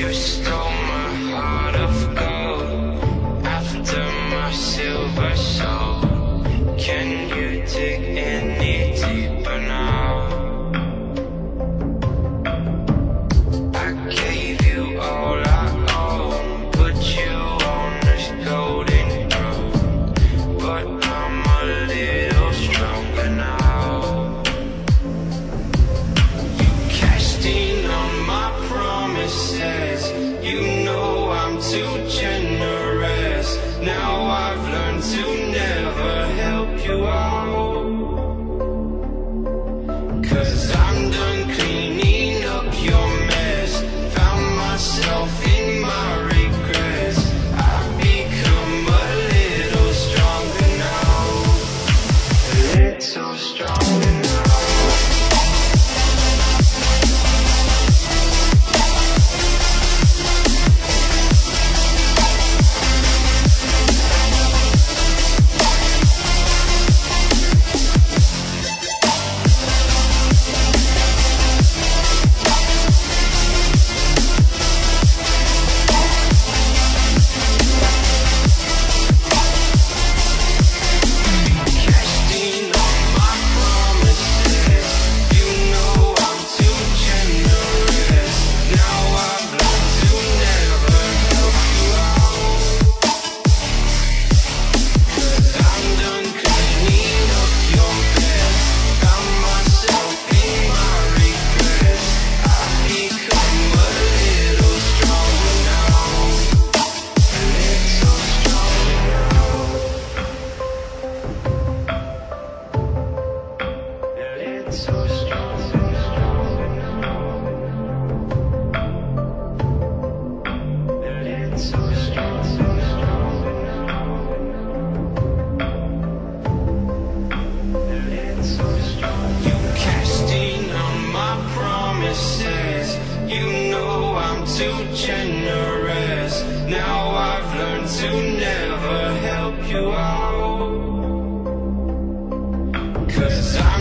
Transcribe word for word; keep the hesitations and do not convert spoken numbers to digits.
You stole my heart of gold after my silver soul. Can you dig any deeper now? I gave you all I own, put you on this golden road, but I'm a little stronger now. You cashed in on my promises, you know I'm too generous. Now I've learned to never help you out, 'cause I'm done cleaning up your mess. Found myself in my regrets. I've become a little stronger now, a little stronger now. So strong, so strong now. So strong, so strong now. So strong. You cashed in on my promises. You know I'm too generous. Now I've learned to never help you out, 'cause I